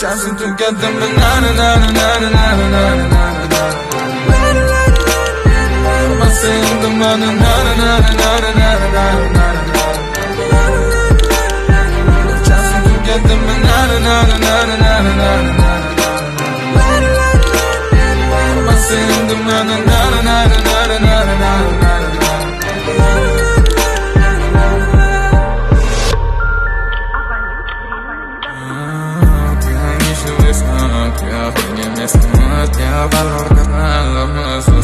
Časem tu cantam la na na na na na na na na na na na. Ma sento ma na na na na na na na na na na. Časem tu cantam la na na na na na na na na na. Ma sento ma na na na na na na na na na. Я valor canal nuestros